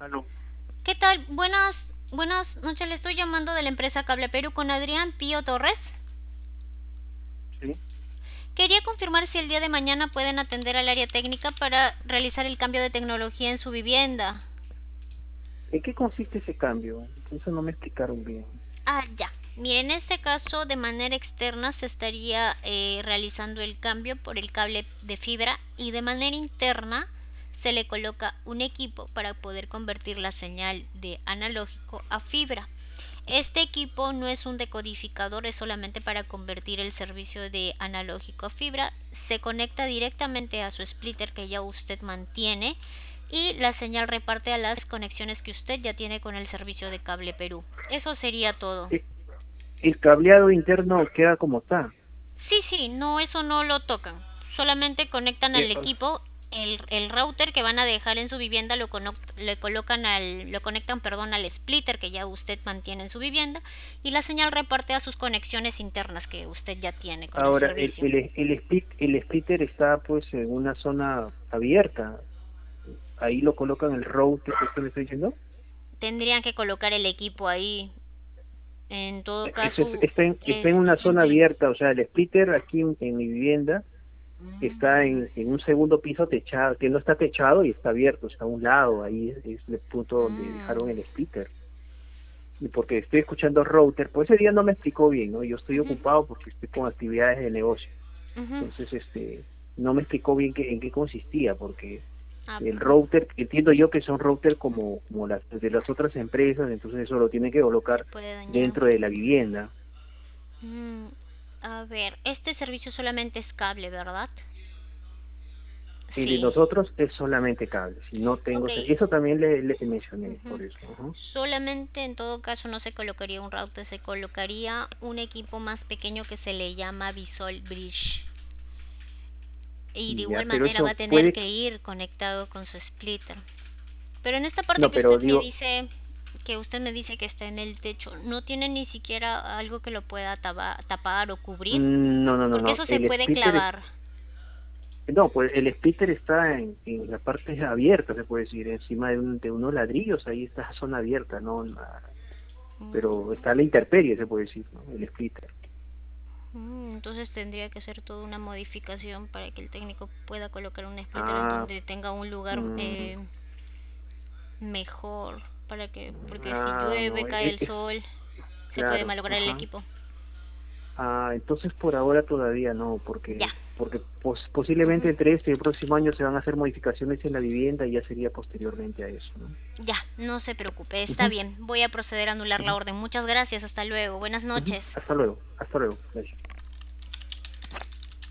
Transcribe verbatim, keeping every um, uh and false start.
Aló, ¿Qué tal? Buenas, buenas noches. Le estoy llamando de la empresa Cable Perú con Adrián Pío Torres. sí. Quería confirmar si el día de mañana pueden atender al área técnica para realizar el cambio de tecnología en su vivienda. ¿En qué consiste ese cambio? Eso no me explicaron bien. Ah, ya. Mire, en este caso, de manera externa se estaría eh, realizando el cambio por el cable de fibra y de manera interna se le coloca un equipo para poder convertir la señal de analógico a fibra. Este equipo no es un decodificador, es solamente para convertir el servicio de analógico a fibra. Se conecta directamente a su splitter que ya usted mantiene y la señal reparte a las conexiones que usted ya tiene con el servicio de Cable Perú. Eso sería todo. Eh, El cableado interno queda como está. Sí, sí, no, eso no lo tocan. Solamente conectan Eh, al o- equipo, el, el router que van a dejar en su vivienda lo, cono- le colocan al, lo conectan, perdón, al splitter que ya usted mantiene en su vivienda y la señal reparte a sus conexiones internas que usted ya tiene con el Ahora, el, servicio. el, el, split, el splitter está pues en una zona abierta. Ahí lo colocan el router que usted me está diciendo. Tendrían que colocar el equipo ahí. En todo Eso es- caso, está en, está en es... una zona ujú. abierta, o sea, el splitter aquí en, en mi vivienda está en, en un segundo piso techado, que no está techado y está abierto, está a un lado, ahí es, es el punto donde dejaron Mm, el splitter. Y porque estoy escuchando router, pues ese día no me explicó bien, ¿no? Yo estoy ujú, ocupado porque estoy con actividades de negocio. ujú. Entonces, este, no me explicó bien qué, en qué consistía, porque Ah, el router, entiendo yo que son router como, como las de las otras empresas, entonces eso lo tiene que se colocar puede dañar. dentro de la vivienda. Mm, a ver, este servicio solamente es cable, ¿verdad? El de Sí. nosotros es solamente cables, y no tengo, Ok. ese- eso también le, le mencioné, Ujú. por eso. Ajá. Solamente en todo caso no se colocaría un router, se colocaría un equipo más pequeño que se le llama Visual Bridge. Y de Ya, igual pero manera va eso a tener puede, que ir conectado con su splitter. Pero en esta parte no, que pero usted me digo, dice, que usted me dice que está en el techo, no tiene ni siquiera algo que lo pueda tapa- tapar o cubrir, mm, no, no, no, porque no, eso se el puede splitter. clavar. No, pues el splitter está en, en la parte abierta, se puede decir, encima de, un- de unos ladrillos, ahí está la zona abierta, ¿no? La- pero está la intemperie, se puede decir, ¿no? El splitter. Mm, Entonces tendría que ser toda una modificación para que el técnico pueda colocar un splitter en Ah, donde tenga un lugar mm, eh, mejor, para que, porque si ah, llueve, no, cae es, el es sol, se puede claro, malograr el ajá. equipo. Ah, entonces por ahora todavía no, Ya. porque porque pos- Ujú. posiblemente entre este y el próximo año se van a hacer modificaciones en la vivienda y ya sería posteriormente a eso, ¿no? Ya, no se preocupe, está Ujú, bien. Voy a proceder a anular la ujú, orden. Muchas gracias, hasta luego. Buenas ujú. noches. Hasta luego, hasta luego. Gracias.